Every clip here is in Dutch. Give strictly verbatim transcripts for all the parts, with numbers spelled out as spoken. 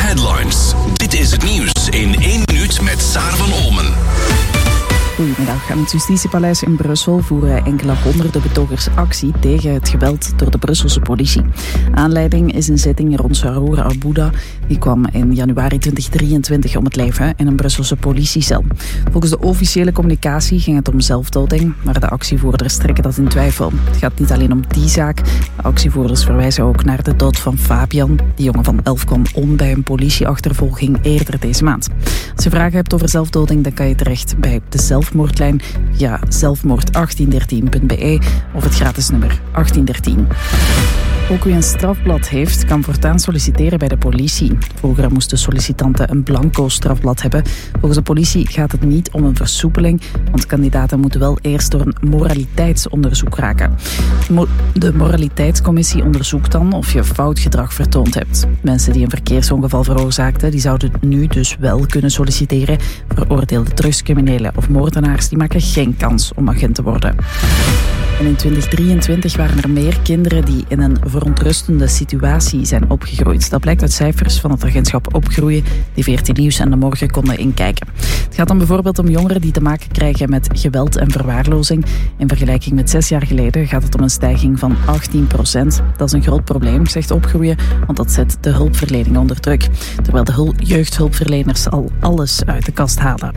Headlines. Dit is het nieuws in één minuut met Saar van Olmen. Goedemiddag. Aan het Justitiepaleis in Brussel voeren enkele honderden betogers actie tegen het geweld door de Brusselse politie. Aanleiding is een zitting rond Sarour Abouda. Die kwam in januari tweeduizend drieëntwintig om het leven in een Brusselse politiecel. Volgens de officiële communicatie ging het om zelfdoding, maar de actievoerders trekken dat in twijfel. Het gaat niet alleen om die zaak. De actievoerders verwijzen ook naar de dood van Fabian. Die jongen van elf kwam om bij een politieachtervolging eerder deze maand. Als je vragen hebt over zelfdoding, dan kan je terecht bij de zelfmoordlijn via zelfmoord achttien dertien punt b e of het gratis nummer achttien dertien. Ook wie een strafblad heeft, kan voortaan solliciteren bij de politie. Vroeger moesten sollicitanten een blanco strafblad hebben. Volgens de politie gaat het niet om een versoepeling, want kandidaten moeten wel eerst door een moraliteitsonderzoek raken. De moraliteitscommissie onderzoekt dan of je fout gedrag vertoond hebt. Mensen die een verkeersongeval veroorzaakten, die zouden nu dus wel kunnen solliciteren. Veroordeelde drugscriminelen of moordenaars, die maken geen kans om agent te worden. En in tweeduizend drieëntwintig waren er meer kinderen die in een verontrustende situatie zijn opgegroeid. Dat blijkt uit cijfers van het agentschap Opgroeien, die veertien Nieuws en De Morgen konden inkijken. Het gaat dan bijvoorbeeld om jongeren die te maken krijgen met geweld en verwaarlozing. In vergelijking met zes jaar geleden gaat het om een stijging van achttien procent. Dat is een groot probleem, zegt Opgroeien, want dat zet de hulpverlening onder druk. Terwijl de hul- jeugdhulpverleners al alles uit de kast halen.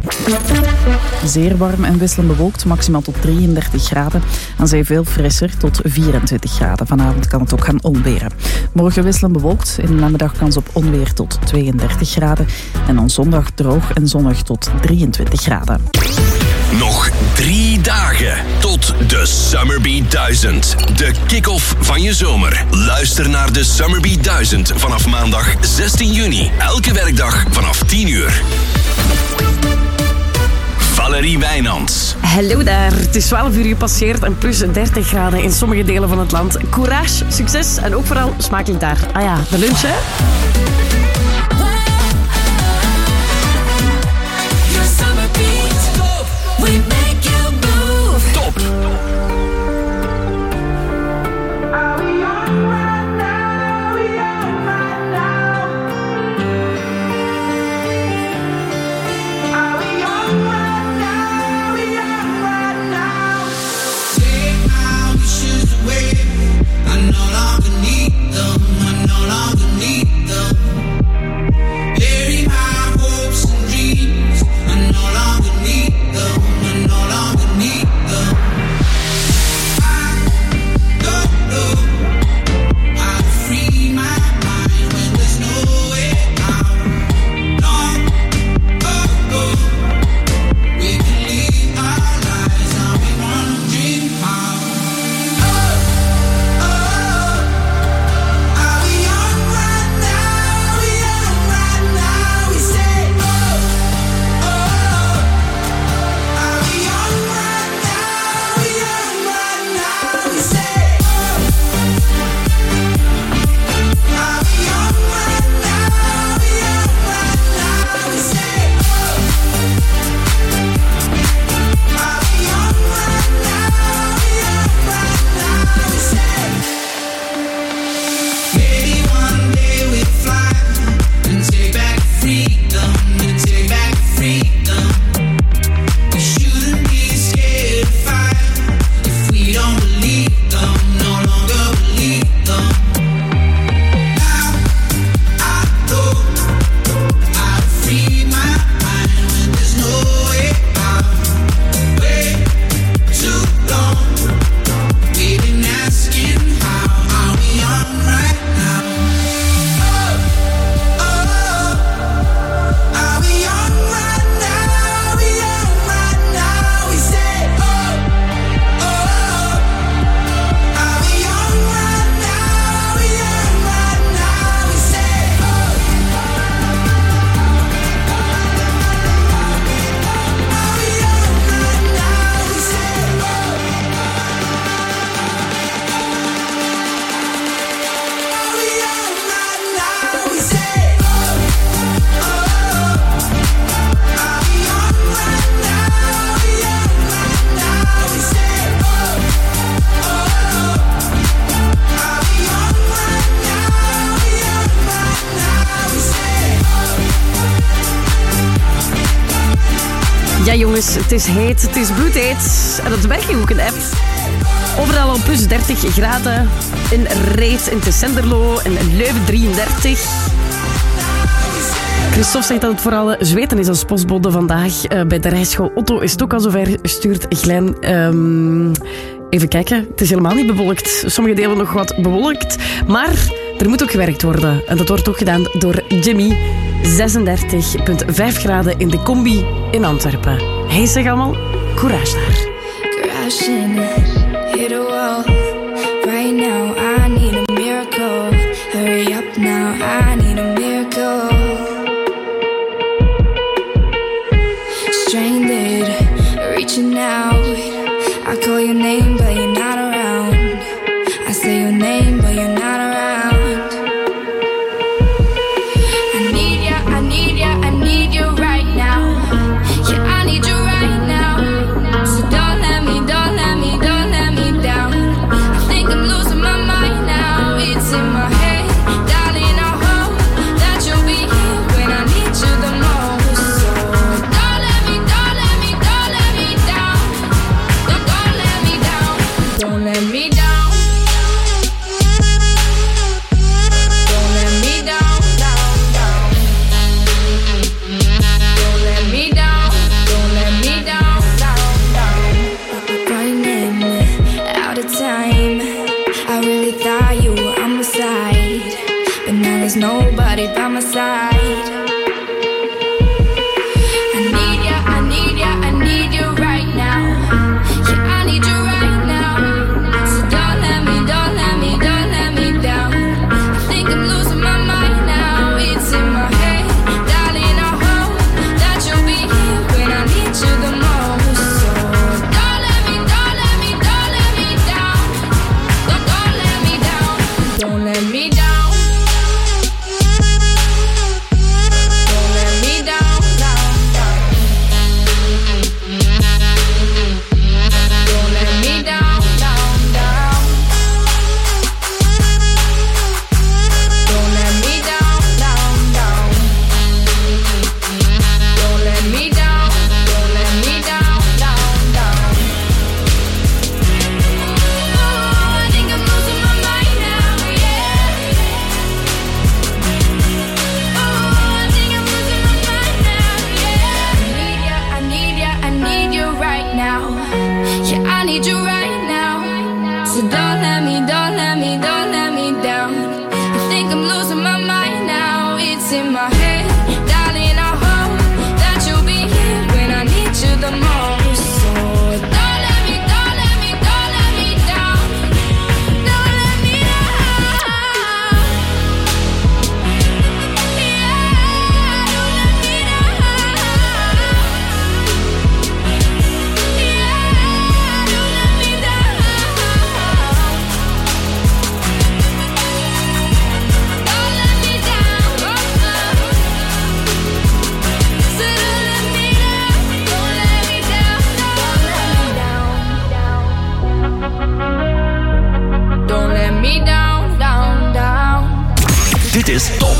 Zeer warm en wisselend bewolkt, maximaal tot drieëndertig graden. Aan zee veel frisser, tot vierentwintig graden. Vanavond kan het ook gaan onweren. Morgen wisselend bewolkt, in de namiddag kans op onweer tot tweeëndertig graden. En dan zondag droog en zonnig tot drieëntwintig graden. Nog drie dagen tot de Summerbeat duizend. De kick-off van je zomer. Luister naar de Summerbeat duizend vanaf maandag zestien juni. Elke werkdag vanaf tien uur. Valerie Wijnands. Hallo daar. Het is twaalf uur gepasseerd en plus dertig graden in sommige delen van het land. Courage, succes en ook vooral smakelijk daar. Ah ja, de lunch hè. Top. Ja jongens, het is heet, het is bloedheet. En dat merk je ook in de app. Overal al plus dertig graden. In Reet, in Tessenderlo en in Leuven drieëndertig. Christophe zegt dat het vooral zweten is als postbode vandaag. Uh, bij de rijschool Otto is het ook al zover, stuurt Glen. Um, even kijken, het is helemaal niet bewolkt. Sommige delen nog wat bewolkt. Maar er moet ook gewerkt worden. En dat wordt ook gedaan door Jimmy. zesendertig komma vijf graden in de combi in Antwerpen. Hij zegt allemaal, courage daar. Crashing, hit a wall. Right now I need a miracle. Hurry up now, I need a miracle. Stranded, reaching out. I call your name but you're not around. I say your name but you're not around. Nobody by my side. I need ya, I need ya, I need you right now. Yeah, I need you right now. So don't let me, don't let me, don't let me down. I think I'm losing my mind now. It's in my head, darling, I hope that you'll be here when I need you the most. So don't let me, don't let me, don't let me down. Don't, don't let me down. Don't let me down. Dit is top.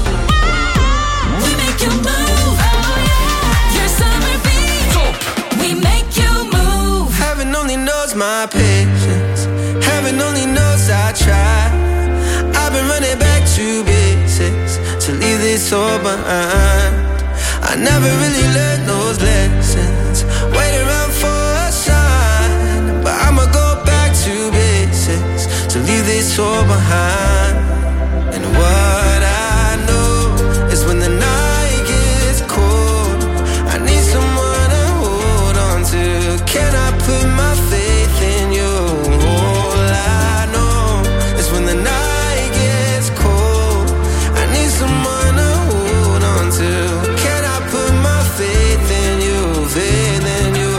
We make you move. Your summer beat. Top. We make you move. Heaven only knows my patience. Heaven only knows I try. I've been running back to basics to leave this all behind. I never really learned those lessons. Wait around for a sign, but I'ma go back to basics to leave this all behind. And what I know is when the night gets cold, I need someone to hold on to. Can I put my faith in you? All I know is when the night gets cold, I need someone to hold on to. Can I put my faith in you? Faith in you.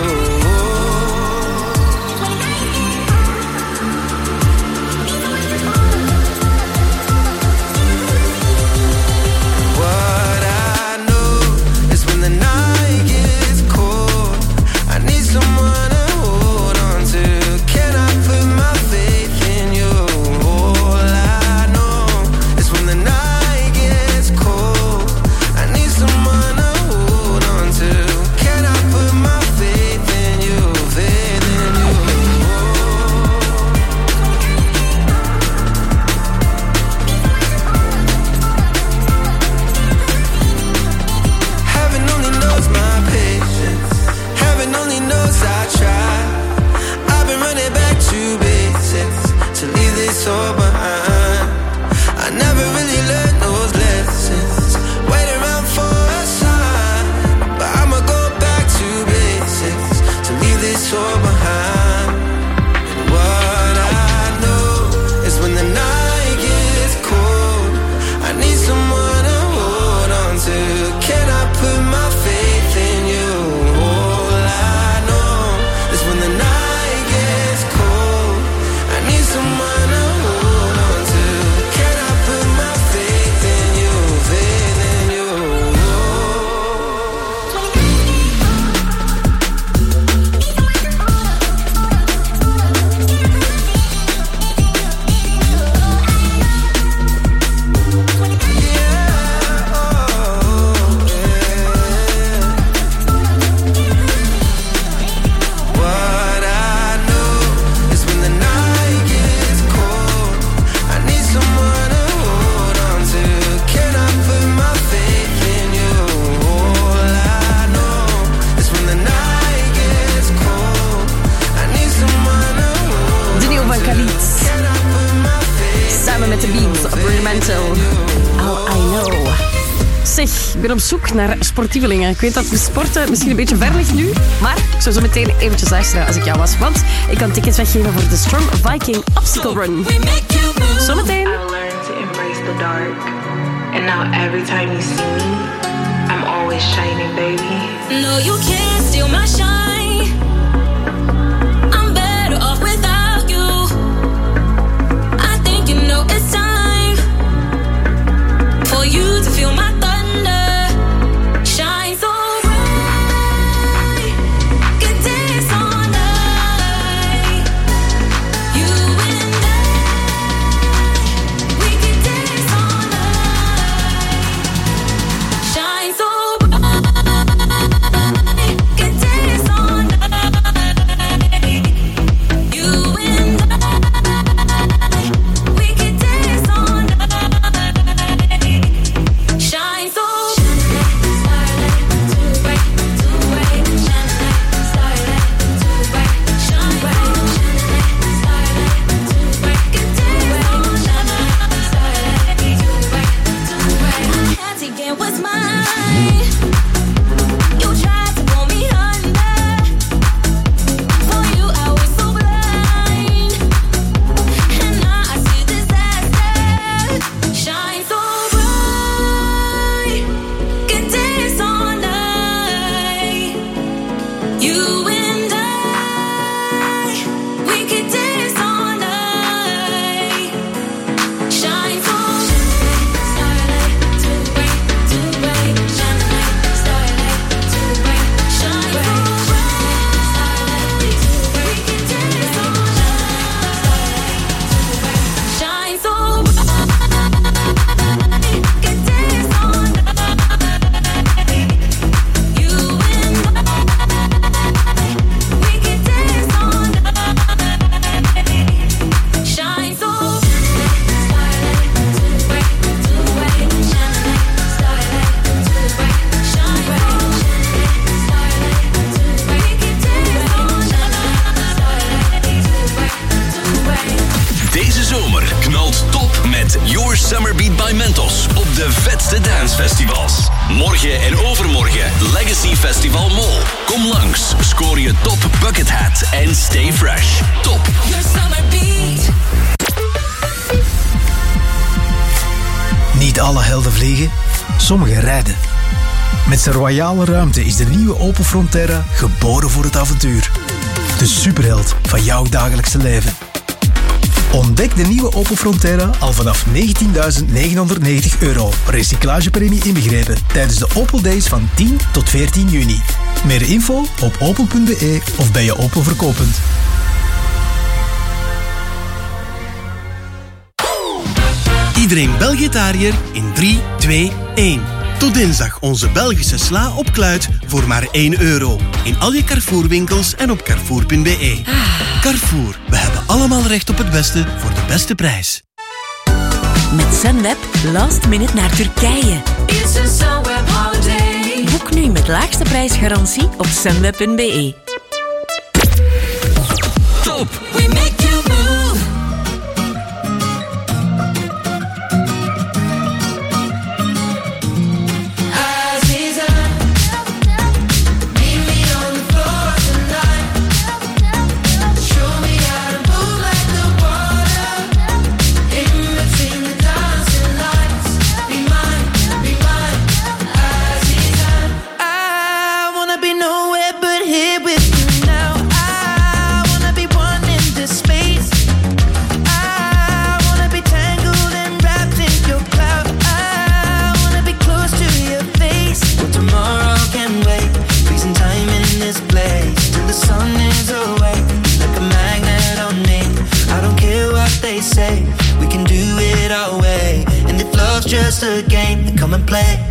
Zeg, ik ben op zoek naar sportievelingen. Ik weet dat sporten misschien een beetje ver ligt nu, maar ik zou zo meteen eventjes luisteren als ik jou was. Want ik kan tickets weggeven voor de Strong Viking Obstacle Run. Zometeen. I've learned to embrace the dark. And now every time you see me, I'm always shining, baby. No, you can't steal my shine. I'm better off without you. I think you know it's time for you to feel my thunder. Shine so bright. Can dance all night. You and I, we can dance all night. Shine so Morgen en overmorgen Legacy Festival Mol. Kom langs, scoor je top bucket hat en stay fresh. Top. Your summer beat. Niet alle helden vliegen, sommigen rijden. Met zijn royale ruimte is de nieuwe Opel Frontera geboren voor het avontuur. De superheld van jouw dagelijkse leven. Ontdek de nieuwe Opel Frontera al vanaf negentienduizend negenhonderdnegentig euro. Recyclagepremie inbegrepen tijdens de Opel Days van tien tot veertien juni. Meer info op opel punt be of bij je Opel verkooppunt. Iedereen Belgitariër in drie, twee, één. Tot dinsdag onze Belgische sla op kluit voor maar één euro. In al je Carrefour-winkels en op carrefour punt be. Carrefour, we hebben allemaal recht op het beste voor de beste prijs. Met Sunweb last minute naar Turkije. It's a Sunweb holiday. Boek nu met laagste prijsgarantie op sunweb punt be. Top. We make you move. Just a game, then come and play.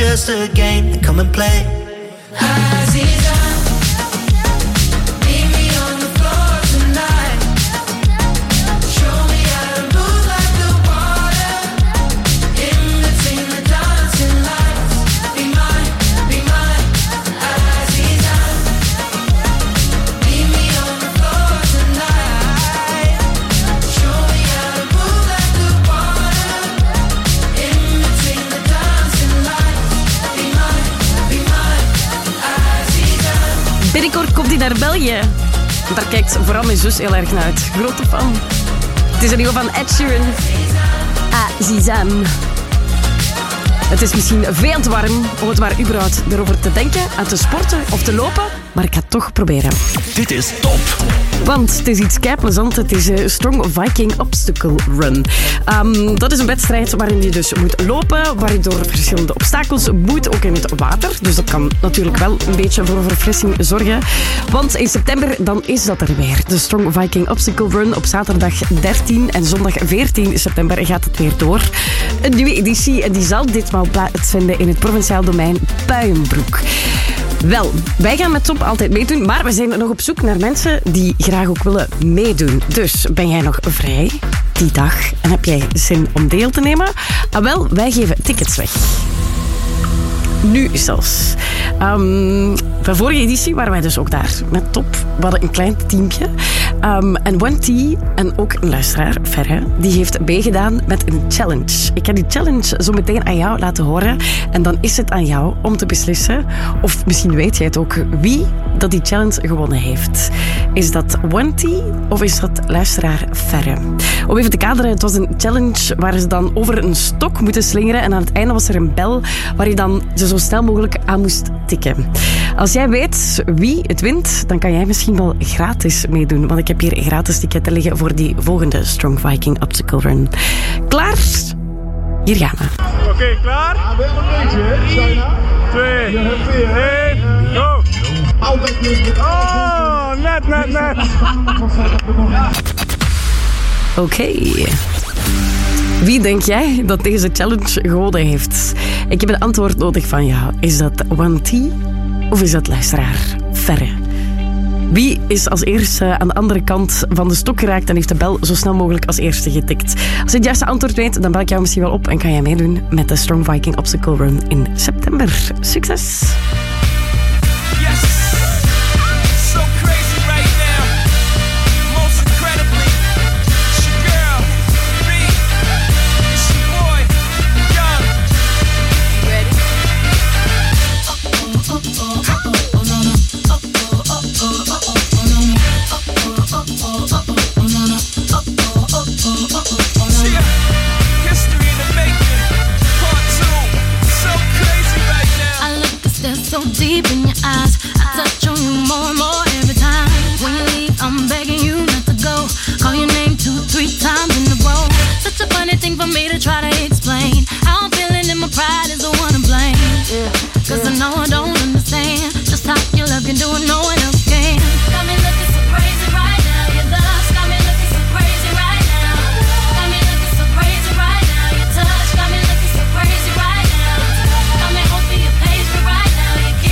just a game, then come and play. Aziza, meet me on the floor tonight. Show me how to move like the water in between the dancing lights. Be mine, be mine, Aziza. Meet me on the floor tonight. Show me how to move like the water in between the dancing lights. Be mine, be mine, Aziza. Binnenkort komt hij naar België. Daar kijkt vooral mijn zus heel erg naar uit. Grote fan. Het is een nieuwe van Ed Sheeran. Azizan. Het is misschien veel te warm om het maar überhaupt erover te denken, aan te sporten of te lopen, maar ik ga het toch proberen. Dit is top. Want het is iets keiplezant. Het is een Strong Viking Obstacle Run. Um, dat is een wedstrijd waarin je dus moet lopen, waar je door verschillende obstakels moet, ook in het water. Dus dat kan natuurlijk wel een beetje voor verfrissing zorgen. Want in september dan is dat er weer. De Strong Viking Obstacle Run op zaterdag dertien en zondag veertien september gaat het weer door. Een nieuwe editie en die zal ditmaal plaatsvinden in het provinciaal domein Puienbroek. Wel, wij gaan met Top altijd meedoen, maar we zijn nog op zoek naar mensen die graag ook willen meedoen. Dus ben jij nog vrij die dag en heb jij zin om deel te nemen? Ah, wel, wij geven tickets weg. Nu zelfs. Um, bij vorige editie waren wij dus ook daar met Top. We hadden een klein teampje. Um, en One T en ook een luisteraar, Ferre, die heeft meegedaan met een challenge. Ik ga die challenge zo meteen aan jou laten horen. En dan is het aan jou om te beslissen, of misschien weet jij het ook, wie dat die challenge gewonnen heeft. Is dat One T of is dat luisteraar Ferre? Om even te kaderen, het was een challenge waar ze dan over een stok moeten slingeren. En aan het einde was er een bel waar je dan ze zo snel mogelijk aan moest tikken. Als jij weet wie het wint, dan kan jij misschien wel gratis meedoen. Want ik heb hier gratis ticketten liggen voor die volgende Strong Viking Obstacle Run. Klaar? Hier gaan we. Oké, okay, klaar? Ja, wel een beetje, hè? drie, twee, één, go! Oh, net, net, net! Oké. Okay. Wie denk jij dat deze challenge gewonnen heeft? Ik heb een antwoord nodig van jou. Is dat One T of is dat luisteraar Ferre? Wie is als eerste aan de andere kant van de stok geraakt en heeft de bel zo snel mogelijk als eerste getikt? Als je het juiste antwoord weet, dan bel ik jou misschien wel op en kan jij meedoen met de Strong Viking Obstacle Run in september. Succes! So deep in your eyes, I touch on you more and more every time. When you leave, I'm begging you not to go. Call your name two, three times in a row. Such a funny thing for me to try to explain. How I'm feeling and my pride is the one to blame. Cause I know I don't understand just how your love can do it, no one else can. Got me looking so crazy right now. Your love got me looking so crazy right now. Got me looking so crazy right now. Your touch got me looking so crazy right now. Got me hoping you page me right now.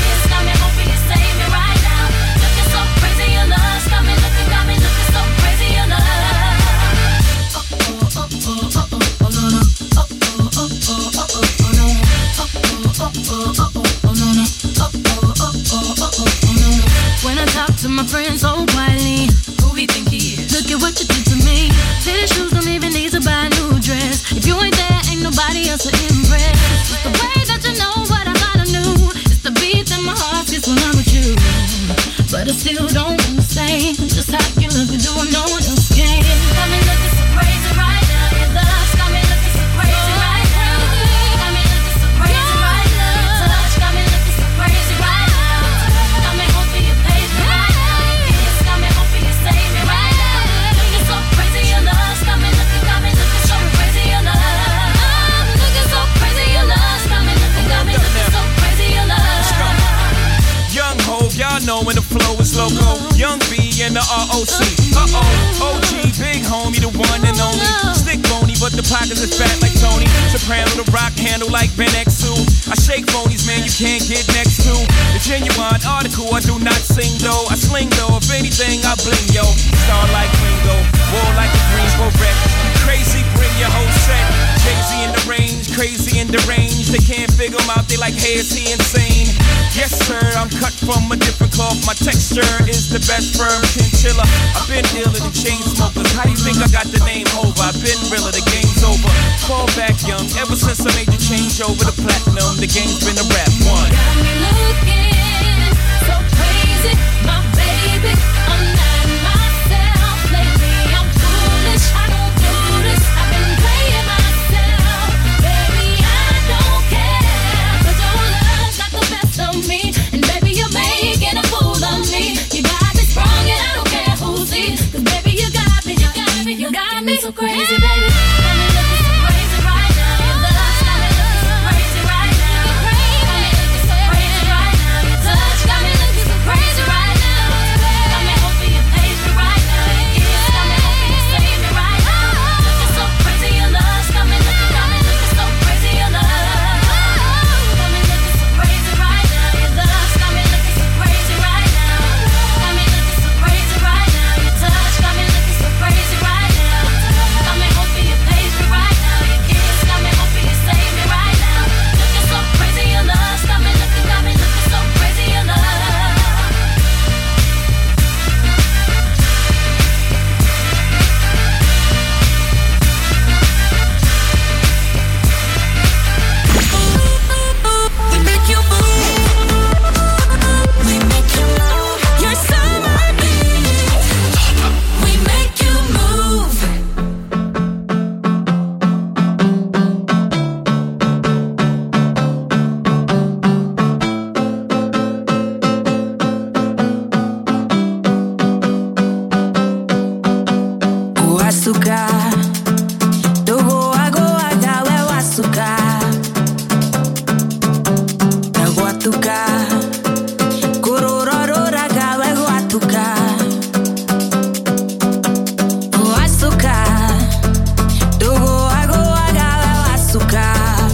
When I talk to my friends so quietly, who he think he is? Look at what you did to me. City shoes don't even need to buy a new dress. If you ain't there, ain't nobody else to impress. It's the way that you know what I gotta do. It's the beat that my heart gets when I'm with you. But I still don't understand just how you look and do what no one else can. Got me looking so crazy right now. Your love's got me looking so crazy right now. Got me looking so crazy right now. Your touch got me looking so crazy right now. Got me hoping you page me right now. Your kiss got me hoping you save me right now. Looking so crazy, your love's got me looking, got me looking so crazy, your love. I'm looking so crazy, your love's got me looking, got me looking so crazy, your love. Young Hov, y'all know when the flow is loco. Young B and the R O C. Uh-oh, O G, big homie, the one and only. Stick bony, but the pockets is fat like Tony. Soprano, the rock handle like Ben X two. I shake phonies, man, you can't get next to. The genuine article, I do not sing though. I sling though, if anything, I bling yo. Star like Ringo, war like a Greensboro wreck. Crazy, bring your whole set. Jay-Z in the range, crazy in the range. They can't figure him out, they like, hey, is he insane? Yes, sir, I'm cut from a different cloth. My texture is the best firm chinchilla. I've been dealing in chain smokers. How do you think I got the name over? I've been realer, the game's over. Fall back young, ever since I made the change over to platinum, the game's been a rap one. Got me looking so crazy, my baby. I'm not myself lately. I'm foolish, I don't do this. I've been playing myself, baby. I don't care, 'cause your love got the best of me, and baby you're making a fool of me. You got me sprung, and I don't care who sees, 'cause baby you got me, you got me, you got me so crazy, baby. Got me looking so crazy right now. Your love's got me looking so crazy right now. Got me looking so crazy right now. Your touch got me looking so crazy right now. Got me hoping you page me right now. Your kiss got me hoping you save me right now. Looking so crazy, your love's got me looking, got me looking so crazy, your love. Got me looking so crazy right now. Your love's got me looking so crazy right now. Got me looking so crazy right now. Your touch got me looking so crazy right now. Got me hoping you page me right now. Your kiss got me hoping you save me right now. Looking so crazy, your love's got me looking, got me looking so crazy, your love. We make you move. We make you move. You're summer beat. We make you move. Wasuka, dogo ago agawe wasuka, guatuka, kurororora gawe guatuka, wasuka, dogo ago agawe wasuka,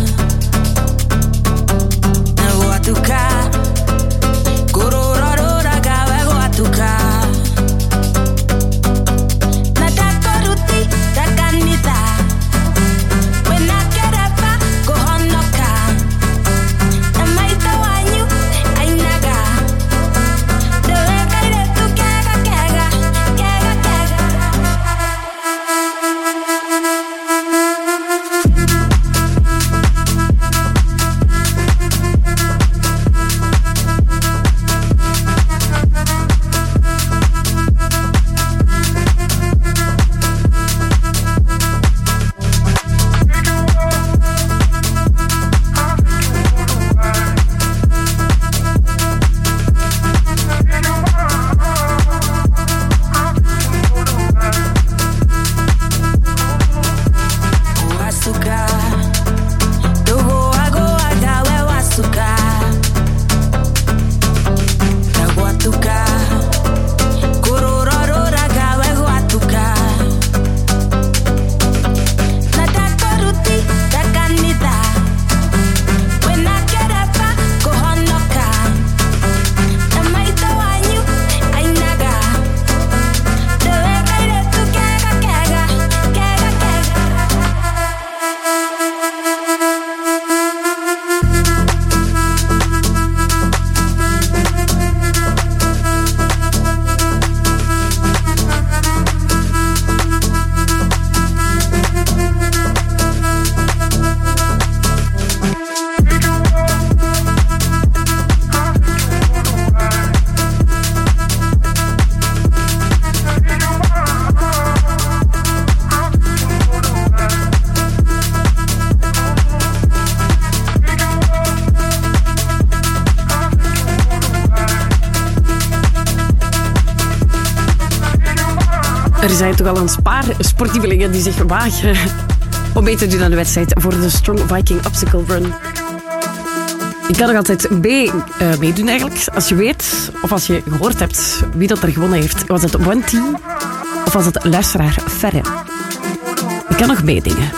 guatuka, kurororora gawe guatuka. Natakoruti takanita, when I get up, go honoka. Amaita wanyu ainaga, dewe kaire tu kega kega kega kega. Wasuka, dogo ago agawe wasuka, guatuka, kurororora gawe guatuka. Natakoruti takanita, when I get up, go honoka. Amaita wanyu ainaga, dewe kaire tu kega kega kega kega. Er zijn toch al een paar sportievelingen die zich wagen om mee te doen aan de wedstrijd voor de Strong Viking Obstacle Run. Je kan nog altijd mee, uh, meedoen eigenlijk. Als je weet, of als je gehoord hebt wie dat er gewonnen heeft. Was het One Team of was het luisteraar Ferre? Ik kan nog meedingen.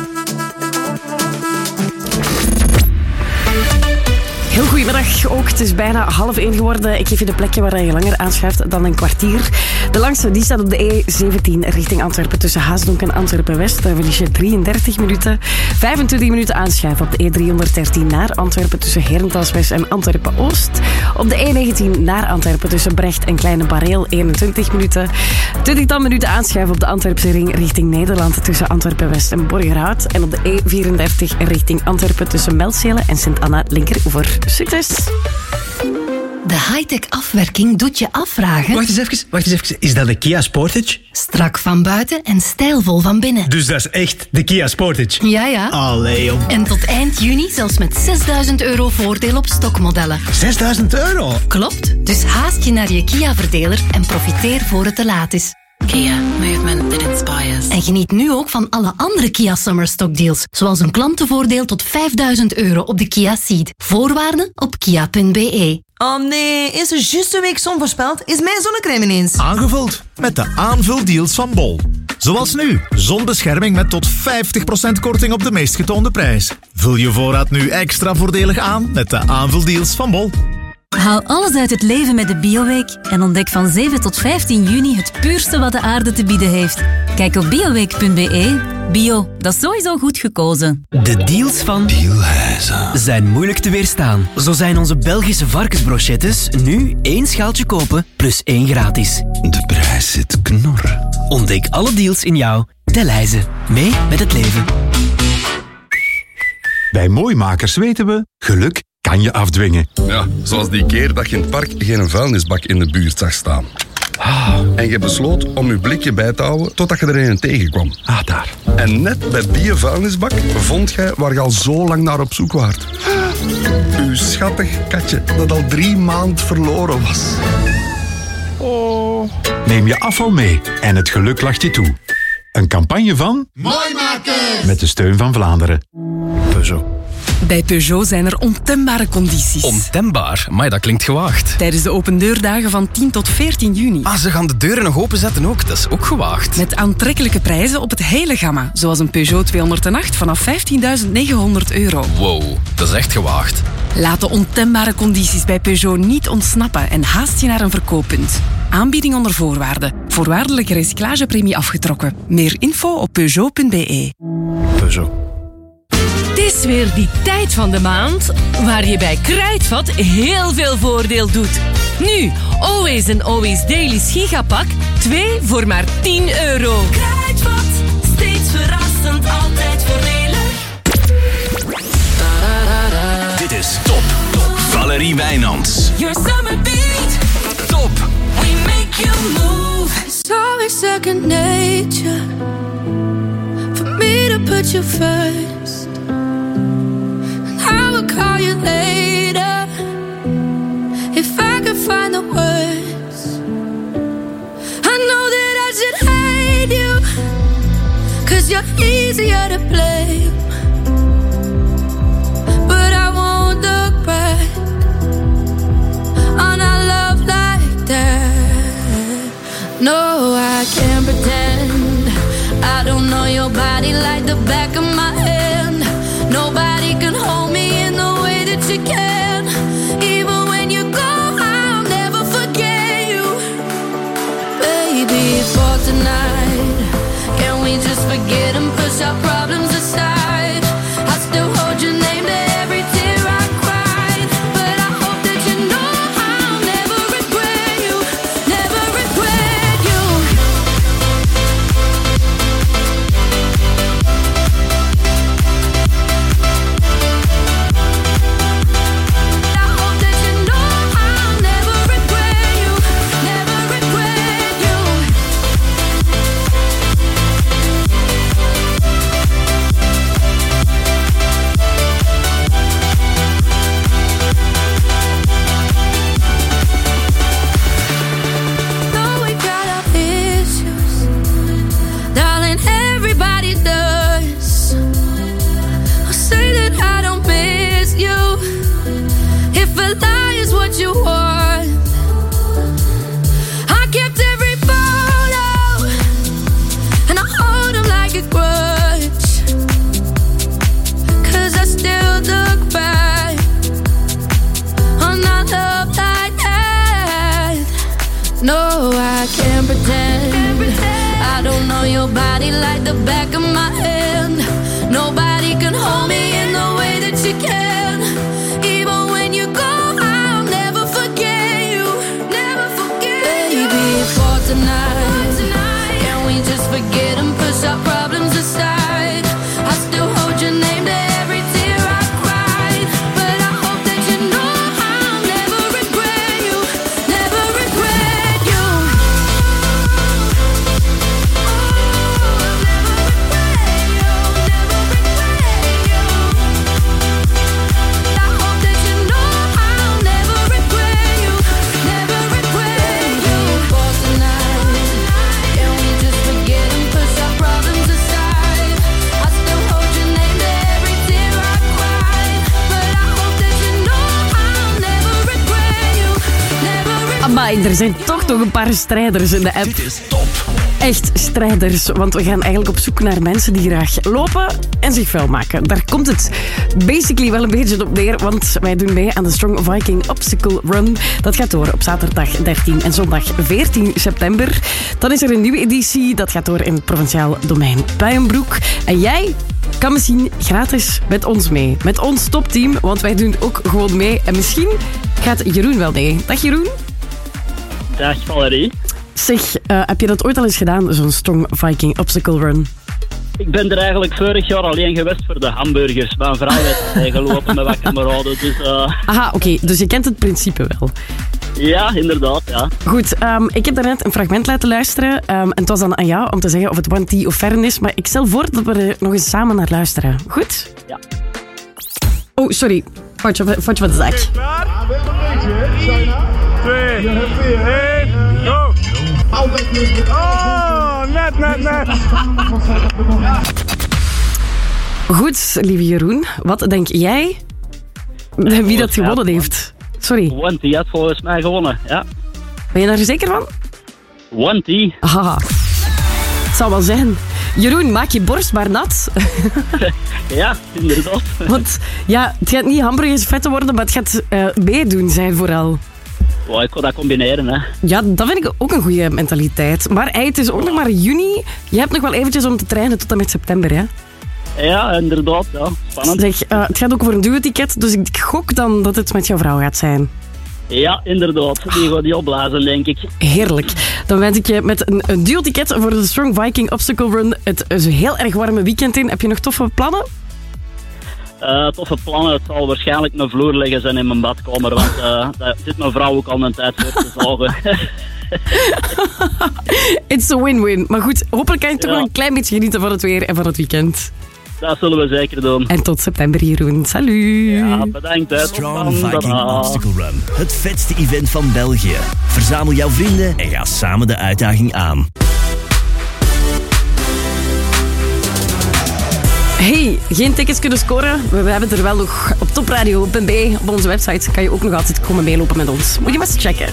Heel goedemiddag ook. Het is bijna half één geworden. Ik geef je de plekje waar je langer aanschuift dan een kwartier. De langste die staat op de E zeventien richting Antwerpen tussen Haasdonk en Antwerpen-West. Daar verlies je drieëndertig minuten. vijfentwintig minuten aanschuiven op de E driehonderddertien naar Antwerpen tussen Herentals-West en Antwerpen-Oost. Op de E negentien naar Antwerpen tussen Brecht en Kleine Bareel eenentwintig minuten. twintigtal minuten aanschuiven op de Antwerpse ring richting Nederland tussen Antwerpen-West en Borgerhout. En op de E vierendertig richting Antwerpen tussen Melzele en Sint-Anna linkeroever. Succes! De high-tech afwerking doet je afvragen... Wacht eens even, wacht eens even. Is dat de Kia Sportage? Strak van buiten en stijlvol van binnen. Dus dat is echt de Kia Sportage? Ja, ja. Allee, joh. En tot eind juni zelfs met zesduizend euro voordeel op stokmodellen. zesduizend euro? Klopt. Dus haast je naar je Kia-verdeler en profiteer voor het te laat is. Kia, movement that inspires. En geniet nu ook van alle andere Kia Summer Stock Deals, zoals een klantenvoordeel tot vijfduizend euro op de Kia Ceed. Voorwaarden op kia punt b e. Oh nee, is er juist een week zon voorspeld? Is mijn zonnecrème ineens? Aangevuld met de aanvuldeals van Bol. Zoals nu, zonbescherming met tot vijftig procent korting op de meest getoonde prijs. Vul je voorraad nu extra voordelig aan met de aanvuldeals van Bol. Haal alles uit het leven met de Bioweek en ontdek van zeven tot vijftien juni het puurste wat de aarde te bieden heeft. Kijk op bioweek punt b e. Bio, dat is sowieso goed gekozen. De deals van Dealhuizen zijn moeilijk te weerstaan. Zo zijn onze Belgische varkensbrochettes nu één schaaltje kopen plus één gratis. De prijs zit knor. Ontdek alle deals in jouw Dealhuizen. Mee met het leven. Bij Mooimakers weten we, geluk kan je afdwingen. Ja, zoals die keer dat je in het park geen vuilnisbak in de buurt zag staan. Ah, en je besloot om je blikje bij te houden totdat je er een tegenkwam. Ah, daar. En net bij die vuilnisbak vond jij waar je al zo lang naar op zoek waart. Uw schattig katje dat al drie maanden verloren was. Oh. Neem je afval mee en het geluk lacht je toe. Een campagne van Mooimakers met de steun van Vlaanderen. Peugeot. Bij Peugeot zijn er ontembare condities. Ontembaar? Maar dat klinkt gewaagd. Tijdens de opendeurdagen van tien tot veertien juni. Ah, ze gaan de deuren nog openzetten ook. Dat is ook gewaagd. Met aantrekkelijke prijzen op het hele gamma. Zoals een Peugeot tweehonderdacht vanaf vijftienduizend negenhonderd euro. Wow, dat is echt gewaagd. Laat de ontembare condities bij Peugeot niet ontsnappen en haast je naar een verkooppunt. Aanbieding onder voorwaarden. Voorwaardelijke recyclagepremie afgetrokken. Meer info op peugeot punt b e. Peugeot. Het is weer die tijd van de maand waar je bij Kruidvat heel veel voordeel doet. Nu, Always en Always Daily's Gigapak, twee voor maar tien euro. Kruidvat, steeds verrassend, altijd voordelig. Dit is Top. Valerie Wijnands. Your summer beat. Top. We make you move. It's always second nature for me to put you first. I will call you later if I could find the words. I know that I should hate you, 'cause you're easier to blame. But I won't look back on our love like that. No, I can't pretend I don't know your body like the back of my hand. Nobody can hold me in the way that you can. Even when you go, I'll never forget you. Baby, for tonight, can we just forget and push our problems aside? I still hold your name to every tear I cried. But I hope that you know I'll never regret you. Never regret you. You want. I kept every photo and I hold them like a grudge. No, I can't pretend. I don't know your body like the back of my hand. Nobody can hold me in the way that you can. Even when you go, I'll never forget you. Never forget Baby, you. For tonight, can we just forget and push our problems aside? I still hold your name to every tear I cried. But I hope that you know I'll never regret you. Never regret you. Amai, er zijn toch nog een paar strijders in de app. Dit is top. Echt strijders, want we gaan eigenlijk op zoek naar mensen die graag lopen en zich vuil maken. Daar komt het basically wel een beetje op neer, want wij doen mee aan de Strong Viking Obstacle Run. Dat gaat door op zaterdag dertien en zondag veertien september. Dan is er een nieuwe editie, dat gaat door in het provinciaal domein Puijenbroek. En jij kan misschien gratis met ons mee, met ons topteam, want wij doen ook gewoon mee. En misschien gaat Jeroen wel mee. Dag Jeroen. Dag Valerie. Zeg, uh, heb je dat ooit al eens gedaan, zo'n Strong Viking Obstacle Run? Ik ben er eigenlijk vorig jaar alleen geweest voor de hamburgers. Mijn vrouw heeft gelopen met wat kameraden. Dus, uh... Aha, oké. Okay, dus je kent het principe wel. Ja, inderdaad, ja. Goed, um, ik heb daarnet een fragment laten luisteren. Um, en het was dan aan jou om te zeggen of het one-T of fern is. Maar ik stel voor dat we er nog eens samen naar luisteren. Goed? Ja. Oh, sorry. Foutje van de zaak. Klaar? Ja, wel een beetje, China. Twee, vier, één, go! Oh, net, net, net. Goed, lieve Jeroen. Wat denk jij wie dat gewonnen heeft? Sorry. one-T had volgens mij gewonnen, ja. Ben je daar zeker van? one-T. Haha. Het zal wel zijn. Jeroen, maak je borst maar nat. Ja, inderdaad. Want ja, het gaat niet hamburgers vetten worden, maar het gaat uh, meedoen zijn vooral. Oh, ik kan dat combineren, hè. Ja, dat vind ik ook een goede mentaliteit. Maar hey, het is ook nog maar juni. Je hebt nog wel eventjes om te trainen tot en met september, hè? Ja, inderdaad. Ja. Spannend. Zeg, uh, het gaat ook over een duo-ticket, dus ik gok dan dat het met jouw vrouw gaat zijn. Ja, inderdaad. Die gaat die opblazen, denk ik. Heerlijk. Dan wens ik je met een, een duo-ticket voor de Strong Viking Obstacle Run het is een heel erg warme weekend in. Heb je nog toffe plannen? Uh, toffe plannen. Het zal waarschijnlijk een vloer liggen zijn in mijn badkamer, want uh, daar zit mijn vrouw ook al een tijd voor te zagen. It's a win-win. Maar goed, hopelijk kan je toch ja. wel een klein beetje genieten van het weer en van het weekend. Dat zullen we zeker doen. En tot september, Jeroen. Salut. Ja, bedankt. Hè. Strong Viking Obstacle Run. Het vetste event van België. Verzamel jouw vrienden en ga samen de uitdaging aan. Hey, geen tickets kunnen scoren? We hebben het er wel nog op topradio punt b e. Op onze website kan je ook nog altijd komen meelopen met ons. Moet je maar eens checken.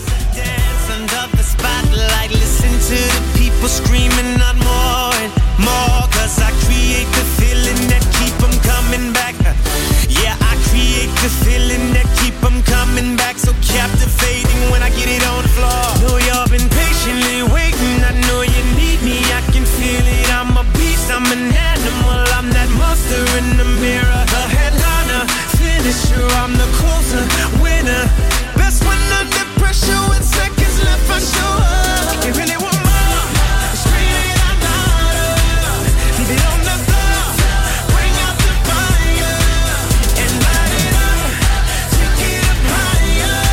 The feeling that keep them coming back, so captivating when I get it on the floor. Know y'all been patiently waiting, I know you need me, I can feel it. I'm a beast, I'm an animal, I'm that monster in the mirror. The headliner, finisher, I'm the closer, winner. Best one under pressure with seconds left for sure. You really want more? Straight it out louder. Leave it on the floor. Bring out the fire and light it up. Take it up higher.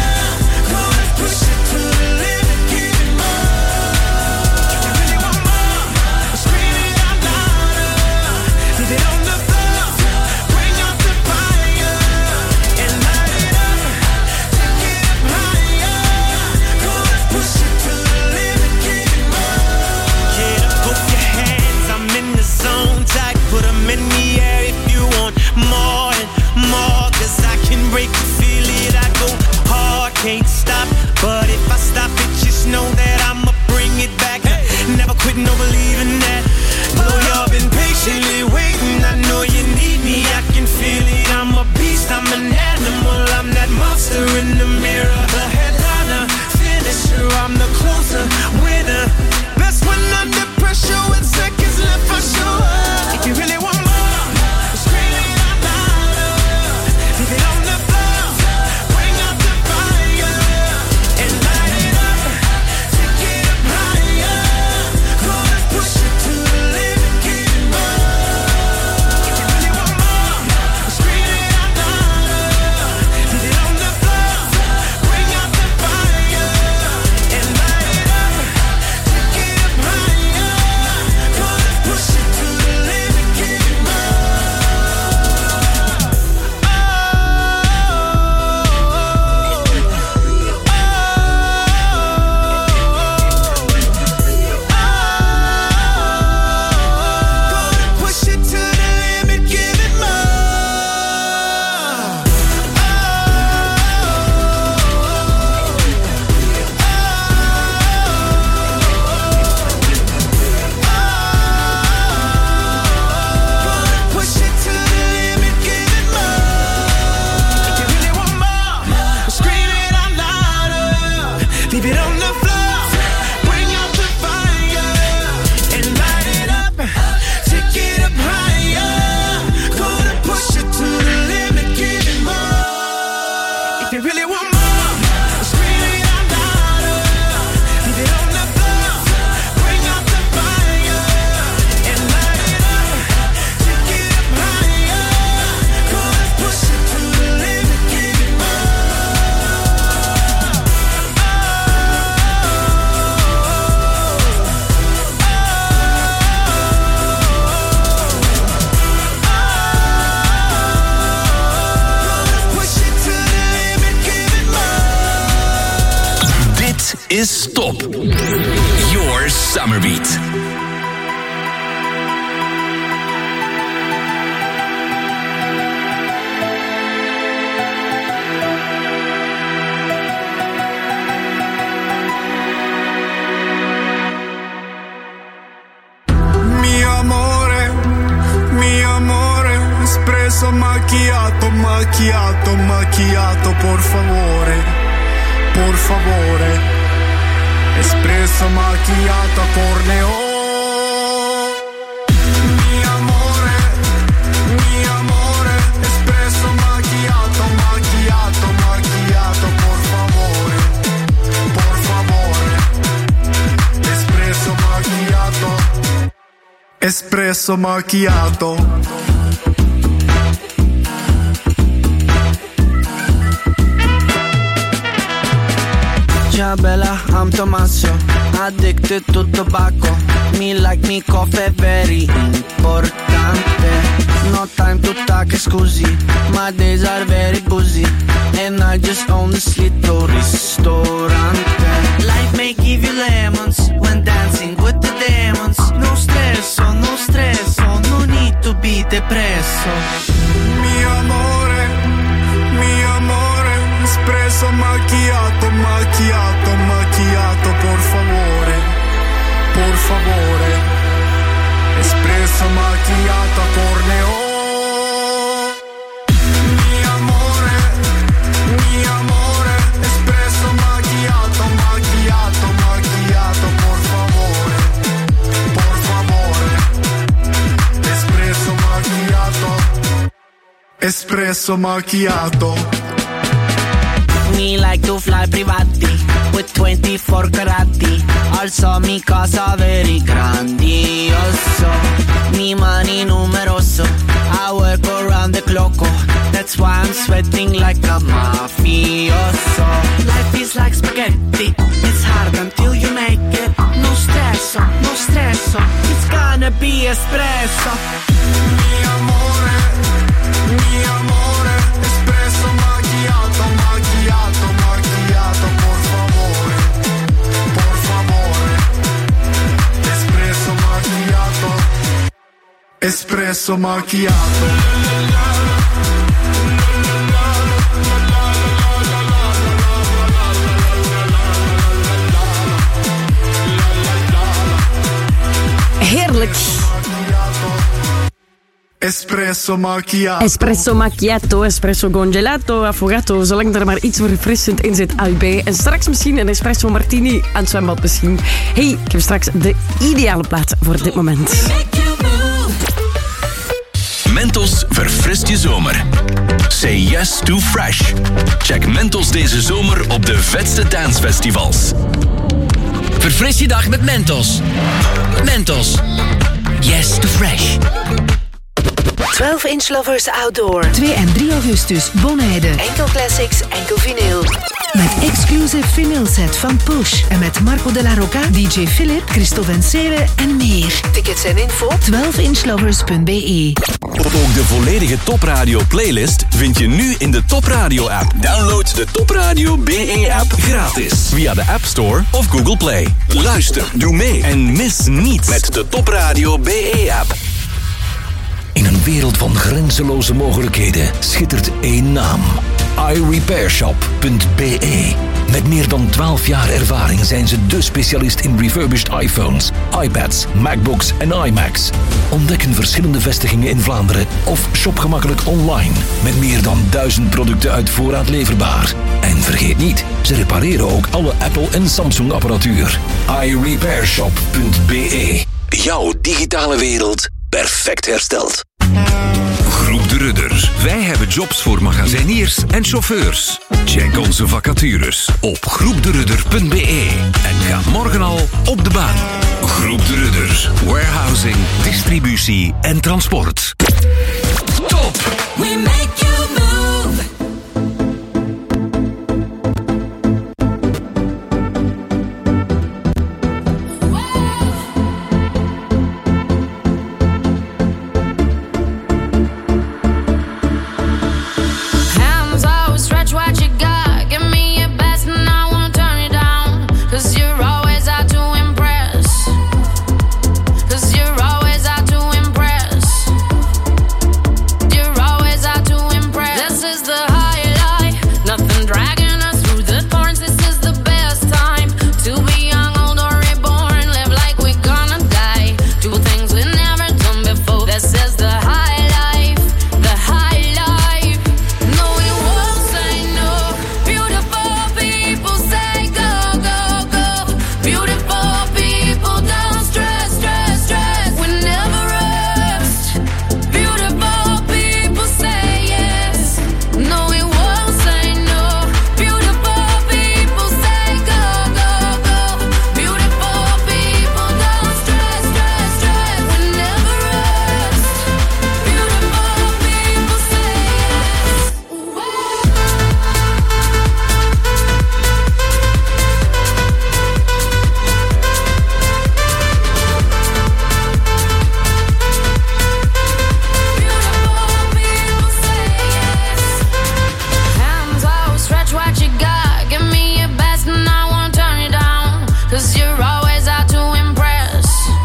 Keep it on the floor. Bring out the fire and light it up. Take it up higher. Gonna push it to the limit, give it more. If you really want more. Is stop. Your Summer Beat. Mi amore, mi amore, espresso macchiato, macchiato, macchiato, por favore, por favore. Espresso macchiato a corneo. Mi amore, mi amore, espresso macchiato, macchiato, macchiato, por favore, por favore. Espresso macchiato, espresso macchiato. Ciao bella, I'm Tommaso, addicted to tobacco. Me like me coffee, very importante. No time to talk, scusi, my days are very busy. And I just own this little ristorante. Life may give you lemons when dancing with the demons. No stress, oh, no stress, oh, no need to be depresso. Mi amore, mi amore, espresso macchiato, macchiato, macchiato, por favore, por favore. Espresso macchiato a corneo. Mi amore, mi amore, espresso macchiato, macchiato, macchiato, por favore, por favore. Espresso macchiato, espresso macchiato. Me like to fly privati with twenty-four carati. Also mi casa very grandioso. Mi money numeroso. I work around the clock. That's why I'm sweating like a mafioso. Life is like spaghetti. It's hard until you make it. No stress, no stress. It's gonna be espresso. Mi amore, mi amore, espresso macchiato, macchiato, macchiato, por favore, por favore. Espresso macchiato, espresso macchiato. Heerlijk. Espresso macchiato. Espresso macchiato, espresso congelato, affogato. Zolang er maar iets verfrissend in zit, A U B. En straks misschien een espresso martini aan het zwembad misschien. Hey, ik heb straks de ideale plaat voor dit moment. Mentos verfrist je zomer. Say yes to fresh. Check Mentos deze zomer op de vetste dancefestivals. Verfris je dag met Mentos. Mentos. Yes to fresh. twaalf inch Lovers Outdoor. twee en drie augustus, Bonheide. Enkel classics, enkel vinyl. Met exclusive vinyl set van Push. En met Marco de la Rocca, D J Philip, Christophe en Sele en meer. Tickets en info twaalf inch lovers punt b e. Ook de volledige Top Radio playlist vind je nu in de Top Radio app. Download de Top Radio B E app gratis via de App Store of Google Play. Luister, doe mee en mis niets met de Top Radio B E app. In een wereld van grenzeloze mogelijkheden schittert één naam. i repair shop punt b e. Met meer dan twaalf jaar ervaring zijn ze de specialist in refurbished iPhones, iPads, MacBooks en iMacs. Ontdekken verschillende vestigingen in Vlaanderen of shop gemakkelijk online. Met meer dan duizend producten uit voorraad leverbaar. En vergeet niet, Ze repareren ook alle Apple en Samsung apparatuur. i repair shop punt b e. Jouw digitale wereld perfect hersteld. Groep De Rudder. Wij hebben jobs voor magazijniers en chauffeurs. Check onze vacatures op groep de rudder punt b e en ga morgen al op de baan. Groep De Rudder. Warehousing, distributie en transport. Top! We make you move. Hands out, stretch what you got. Give me your best and I won't turn it down. Cause you're always out to impress. Cause you're always out to impress. You're always out to impress. This is the highlight. Nothing dragging us through the thorns. This is the best time to be young, old or reborn. Live like we're gonna die. Do things we've never done before. This is the high life. The high life. No, we won't say no. Beautiful people say go, go, go. Beautiful people don't stress, stress, stress. We never rest. Beautiful people say yes. No, we won't say no. Beautiful people say go, go, go. Beautiful people don't stress, stress, stress. We never rest. Beautiful people say yes. Hands out, stretch what you got. Give me your best and I won't turn it down. Cause you're always out to impress.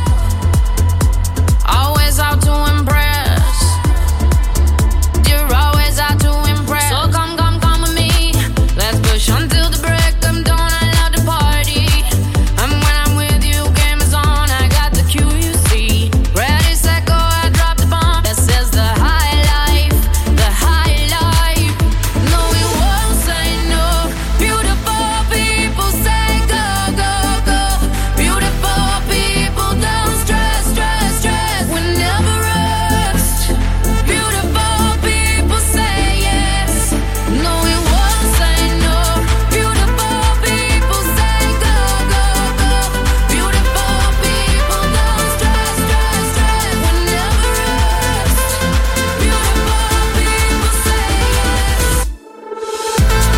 Always out to impress. You're always out to impress. So come, come, come with me. Let's push until the break of dawn. I love the party. And when I'm with you, game is on. I got the cue, you see. Ready, set, go, I drop the bomb. This is the high life. The high life. No, we won't say no. Beautiful people say go, go, go. Beautiful people don't stress, stress, stress. We never rest. Beautiful people say yes. No, we won't say no. Beautiful people say go, go, go. Beautiful people don't stress, stress, stress. We never rest. Beautiful people say yes.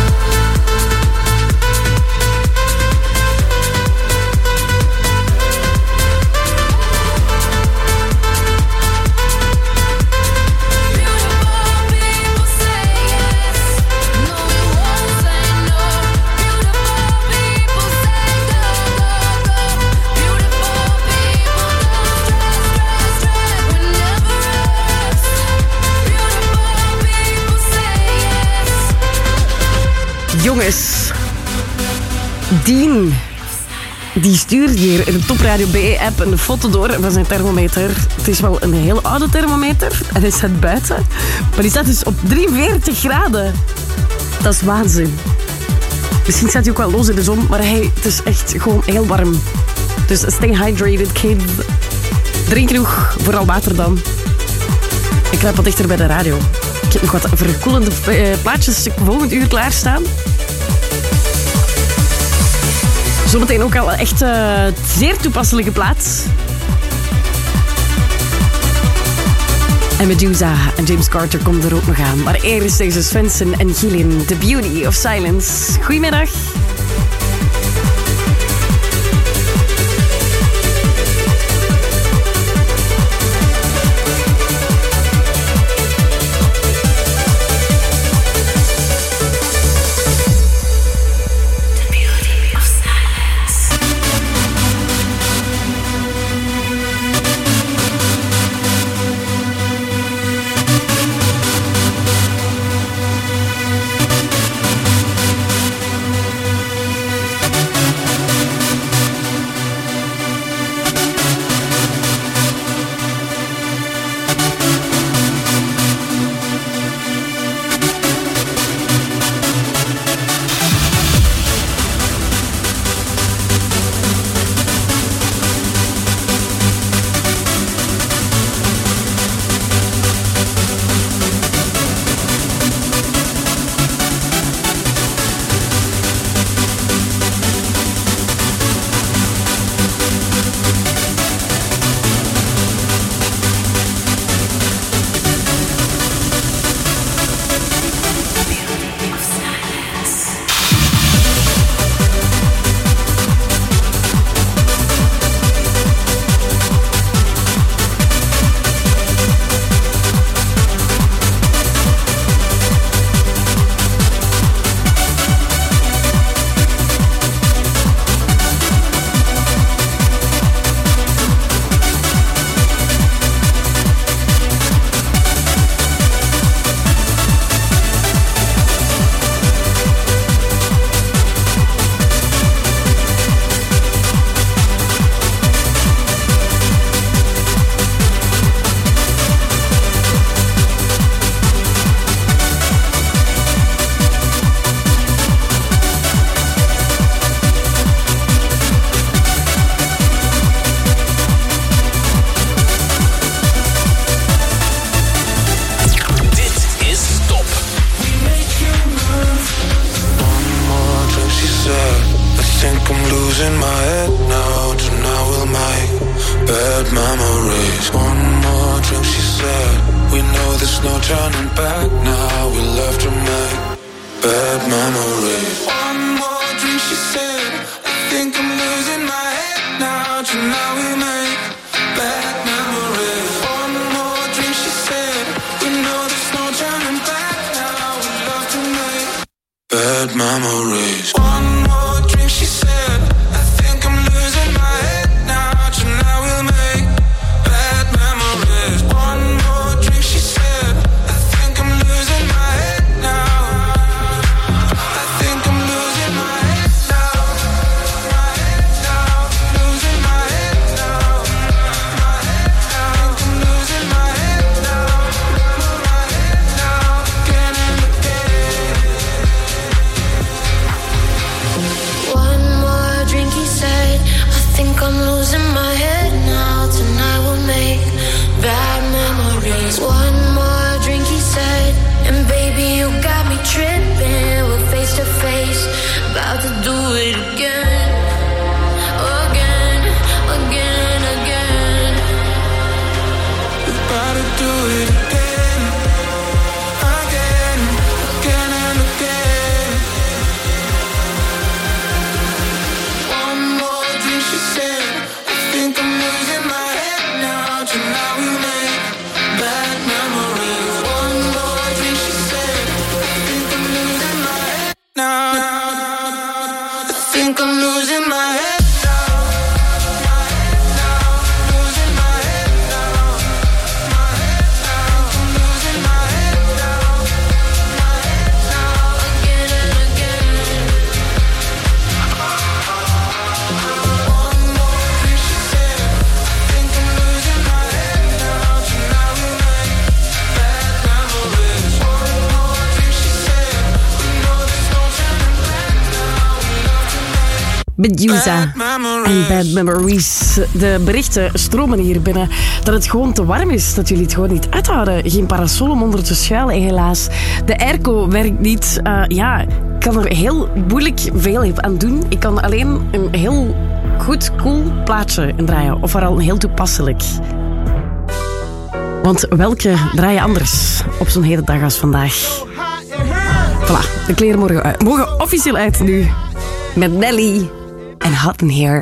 Jongens, Dien, die stuurt hier in de Top Radio B E-app een foto door van zijn thermometer. Het is wel een heel oude thermometer en hij staat buiten. Maar die staat dus op drieënveertig graden. Dat is waanzin. Misschien staat hij ook wel los in de zon, maar hij, het is echt gewoon heel warm. Dus stay hydrated, kids. Drink genoeg, vooral water dan. Ik kruip wat dichter bij de radio. Ik heb nog wat verkoelende eh, plaatjes volgend uur klaarstaan. Zometeen ook al echt uh, zeer toepasselijke plaats. En Medusa en James Carter komt er ook nog aan. Maar eerst deze Svensson en Gillian, The Beauty of Silence. Goedemiddag. think I'm losing my head now. Tonight we'll make bad memories. One more drink, she said. We know there's no turning back now. We love to make bad memories. One more drink, she said. I think I'm losing my head now. Tonight we make bad memories. One more drink, she said. We know there's no turning back now. We love to make bad memories. One more drink, she said. I think I'm losing my head now. Tonight we'll make bad memories. One more drink, she said. I think I'm losing my head now. I think I'm losing my head now. My head now. Losing my head now. My head now. I think I'm losing my head now. My head now. Again and again. One more drink, he said. I think I'm losing my head now. Tonight we'll make bad memories. One more drink, he said. And baby, you got me tripping. We're face to face, about to do it again. Again, again, again. We're about to do it again. Again, again and again. One more drink, she said. I think I'm losing my head now. Tonight we make bad memories. One more drink, she said. I think I'm losing my head now. I think I'm losing my head now. My head now. Losing my head now. My head now. I'm losing my head now. My head now. Again and again. One more drink, she said. I think I'm losing my head now. Tonight we make bad memories. One more drink, she said. We know there's no turning back now. We love to make Medusa en Bad Memories. De berichten stromen hier binnen dat het gewoon te warm is, dat jullie het gewoon niet uithouden. Geen parasol om onder te schuilen, helaas. De airco werkt niet. Uh, ja, ik kan er heel moeilijk veel aan doen. Ik kan alleen een heel goed, cool plaatje draaien. Of vooral heel toepasselijk. Want welke draai je anders op zo'n hele dag als vandaag? Voilà, de kleren mogen, uit, mogen officieel uit nu. Met Nelly en Hot in Here.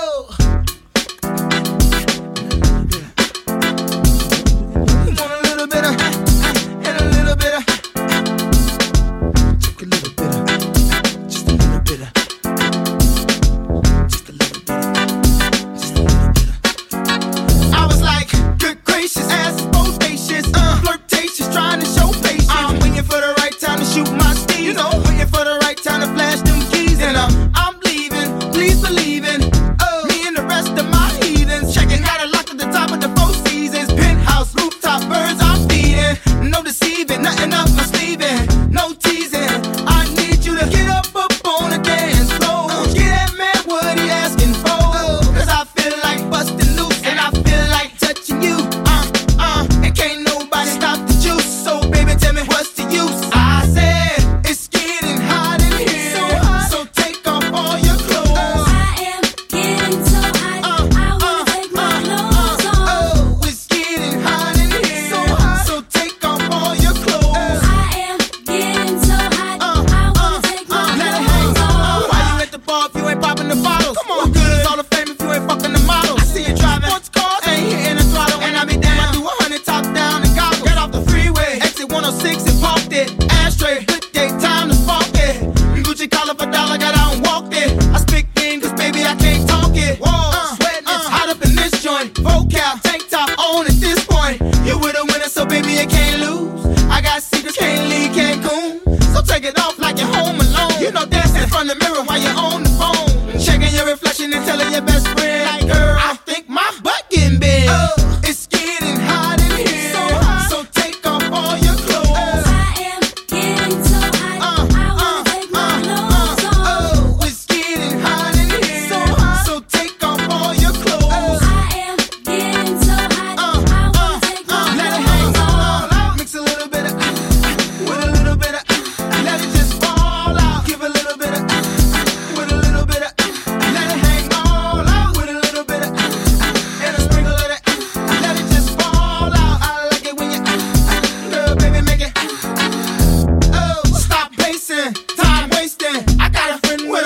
I was like, good gracious, ass bodacious, uh, flirtatious, trying to show patience. I'm waiting for the right time to shoot my steez, you know, waiting for the right time to flash them keys, and I'm, I'm leaving, please believe in, oh, me and the rest of my heathens, checking out a lock at the top of the Four Seasons, penthouse, rooftop, birds I'm feeding, no deceiving, nothing up my sleeving, no teasing, I need you to get up, up on the dance floor, get that man what he asking for, cause I feel like busting loose, and I feel like touching you, uh, uh, and can't nobody stop the juice, so baby tell me what's the use, I said, it's getting hot in here, so, hot. So take off all your clothes, I am getting so hot, uh, I wanna uh, take my uh, clothes uh, off, oh, it's getting hot in here, so, hot. So take off all your clothes, I am getting so hot, uh, I wanna uh, take my uh, clothes off, why you at the bar if you ain't popping the bottles, come on, what good is all the fame if you ain't fucking the models, I see you driving sports cars, ain't hitting the throttle, and I be damn, I do a hundred top down and gobble, get off the freeway, exit one oh six and parked it, ashtray, good day, time to spark it, Gucci collar for dollar, got out and walked it, I speak in cause baby I can't talk it, whoa, uh, sweating, it's uh, hot up in this joint, vocab, tank top on at this point, you with a winner so baby you can't lose, I got secrets, can't leave Cancun, so take it off like you're home alone, you know dancing in front of the mirror while you're on the phone, checking your reflection and telling your best friend, like girl, I think my butt getting big, oh, it's getting hot in here, so hot, so take off all your clothes, I am getting so hot, uh, I wanna uh, take my uh, clothes uh, off, oh, it's getting hot in here, so hot, so take off all your clothes, I am getting so hot, uh, I wanna take my uh, let it hang all out, mix a little bit of uh, with a little bit of uh, let it just fall out, give a little bit of uh, with a little bit of uh,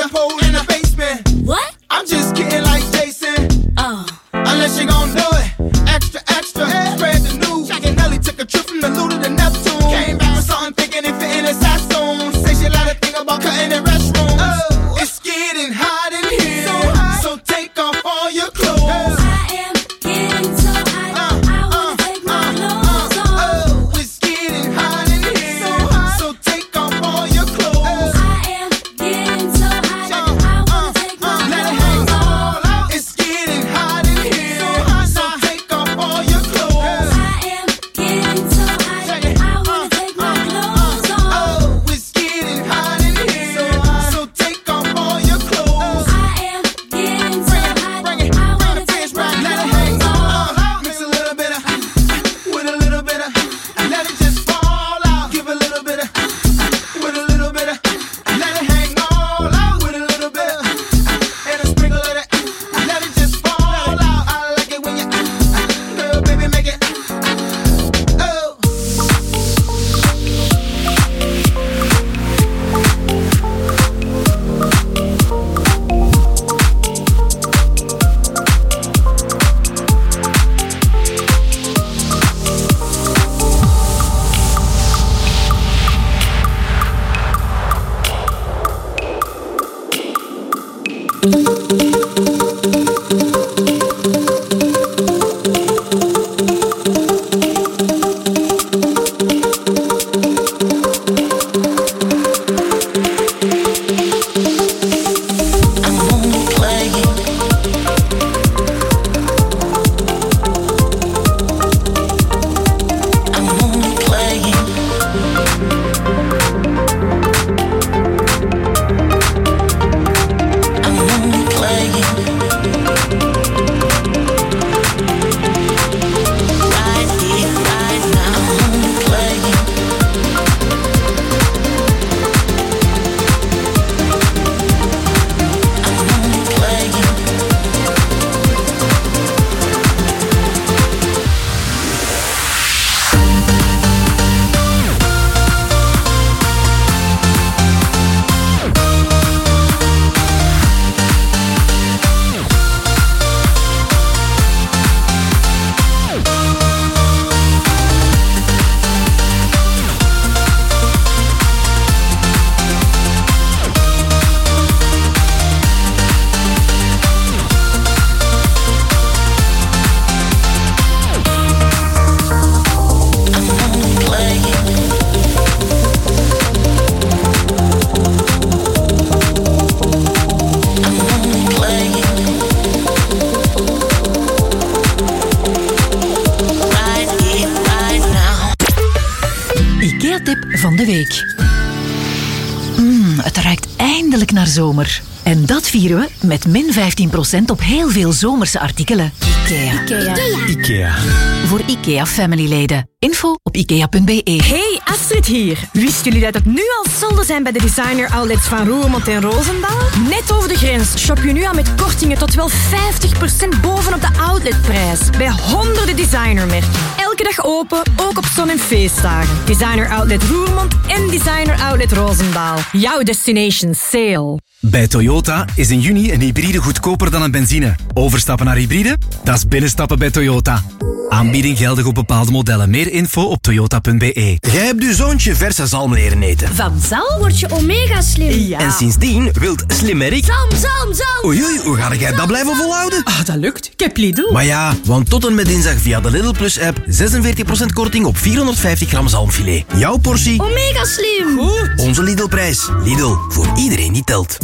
a pole in the basement. What? I'm just kidding like Jason. Oh. Unless you gon' do it. Extra, extra. Spread the news. Jack and Nelly took a trip from the Lou to the Neptune. Came back with something thinking it fit in his Sassoon. Say she like to think about cutting in restrooms. Oh. It's getting hot in here. So, hot. So take off all your clothes. I am getting so hot. Uh, I wanna uh, take my uh, clothes uh, off. Oh. It's getting hot in here. So, hot. So take off all your clothes. I am getting so hot. Uh, I wanna take my uh, let it hang all out. It's getting hot in here. So, hot. So take off all your clothes. I am getting so hot. I wanna take my clothes off. Oh, it's getting hot in here. So, hot. So take off all your clothes. I am getting so hot. Bring it, bring it, bring the fish back. Let it hang all out. Mix a little bit of with a little bit of, let it just fall out. Give a little bit of with a little bit of, let it hang all out. With a little bit of, and a sprinkle of it. Let it just fall out. I like it when you, girl, baby, make it. Oh. IKEA-tip van de week. Mmm, het ruikt eindelijk naar zomer. En dat vieren we met min vijftien procent op heel veel zomerse artikelen. IKEA. IKEA. IKEA. Voor IKEA-familyleden. Info op ikea punt be. Hey, Astrid hier. Wisten jullie dat het nu al solden zijn bij de designer outlets van Roermond en Roosendaal? Net over de grens shop je nu al met kortingen tot wel vijftig procent bovenop de outletprijs. Bij honderden designermerken. Elke dag open, ook op zon- en feestdagen. Designer Outlet Roermond en Designer Outlet Roosendaal. Jouw destination sale. Bij Toyota is in juni een hybride goedkoper dan een benzine. Overstappen naar hybride? Dat is binnenstappen bij Toyota. Aanbieding geldig op bepaalde modellen. Meer info op toyota punt be. Jij hebt je zoontje verse zalm leren eten. Van zalm word je omega slim. Ja. En sindsdien wilt slimmerik... Zalm, zalm, zalm. Oei, oei, hoe ga jij dat blijven volhouden? Ah, dat lukt. Ik heb Lidl. Maar ja, want tot en met dinsdag via de Lidl Plus app zesenveertig procent korting op vierhonderdvijftig gram zalmfilet. Jouw portie... Omega slim. Goed. Onze Lidl-prijs. Lidl, voor iedereen die telt.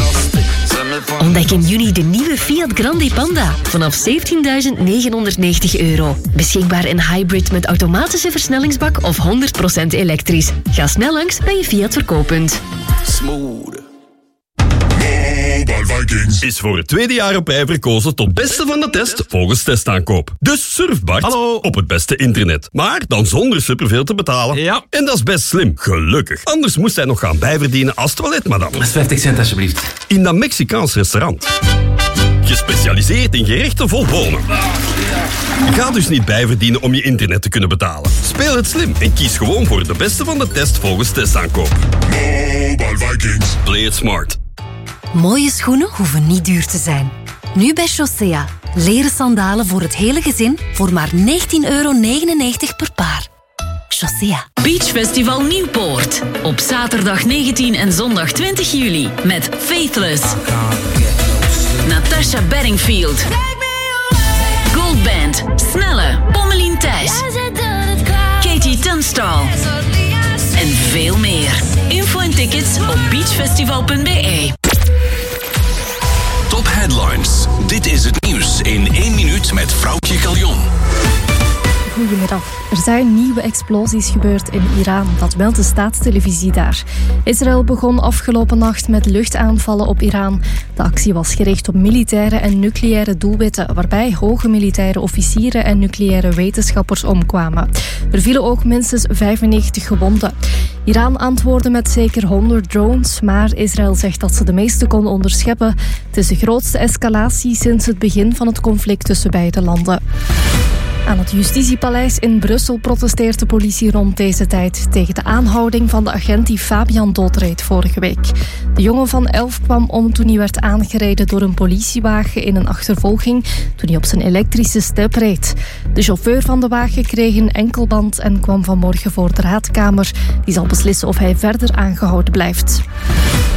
Ontdek in juni de nieuwe Fiat Grande Panda vanaf zeventienduizend negenhonderdnegentig euro. Beschikbaar in hybrid met automatische versnellingsbak of honderd procent elektrisch. Ga snel langs bij je Fiat verkooppunt. Smooth. Mobile Vikings is voor het tweede jaar op rij verkozen tot beste van de test volgens testaankoop. Dus surf Bart Hallo. op het beste internet. Maar dan zonder superveel te betalen. Ja. En dat is best slim, gelukkig. Anders moest hij nog gaan bijverdienen als toiletmadam. Dat is vijftig cent alsjeblieft. In dat Mexicaans restaurant. Gespecialiseerd in gerechten vol bonen. Ga dus niet bijverdienen om je internet te kunnen betalen. Speel het slim en kies gewoon voor de beste van de test volgens testaankoop. Mobile Vikings. Play it smart. Mooie schoenen hoeven niet duur te zijn. Nu bij Chaussea. Leren sandalen voor het hele gezin voor maar negentien euro negenennegentig per paar. Chaussea. Beach Festival Nieuwpoort. Op zaterdag negentien en zondag twintig juli. Met Faithless, Natasha Bedingfield, Goldband, Snelle, Pommelien Thijs, Katie Tunstall en veel meer. Info en tickets op beachfestival punt b e. Top Headlines. Dit is het nieuws in één minuut met Vrouwtje Caljon. Goedemiddag. Er zijn nieuwe explosies gebeurd in Iran. Dat meldt de staatstelevisie daar. Israël begon afgelopen nacht met luchtaanvallen op Iran. De actie was gericht op militaire en nucleaire doelwitten, waarbij hoge militaire officieren en nucleaire wetenschappers omkwamen. Er vielen ook minstens vijfennegentig gewonden. Iran antwoordde met zeker honderd drones, maar Israël zegt dat ze de meeste kon onderscheppen. Het is de grootste escalatie sinds het begin van het conflict tussen beide landen. Aan het Justitiepaleis in Brussel protesteert de politie rond deze tijd tegen de aanhouding van de agent die Fabian doodreed vorige week. De jongen van elf kwam om toen hij werd aangereden door een politiewagen in een achtervolging toen hij op zijn elektrische step reed. De chauffeur van de wagen kreeg een enkelband en kwam vanmorgen voor de raadkamer. Die zal beslissen of hij verder aangehouden blijft.